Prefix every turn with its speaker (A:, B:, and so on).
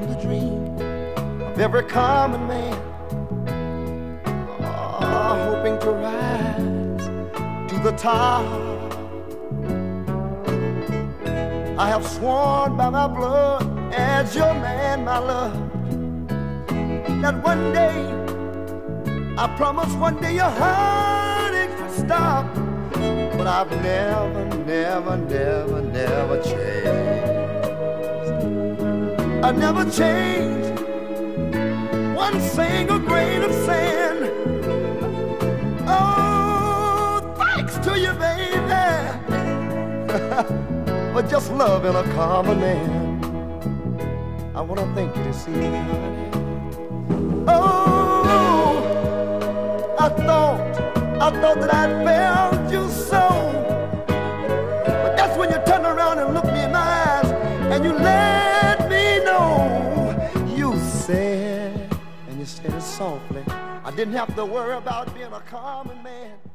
A: became the dream of every common man, hoping to rise to the top. I have sworn by my blood as your man, my love, that one day, I promise one day your heartache would stop. But I've never, never, never, never changed. I never changed one single grain of sand. Oh, thanks to you, baby, for just loving a common man. I want to thank you this evening, honey. Oh, I thought that I'd failed you so, but that's when you turned around and looked me in my eyes and you let me know. You said, and you said it softly, I didn't have to worry about being a common man.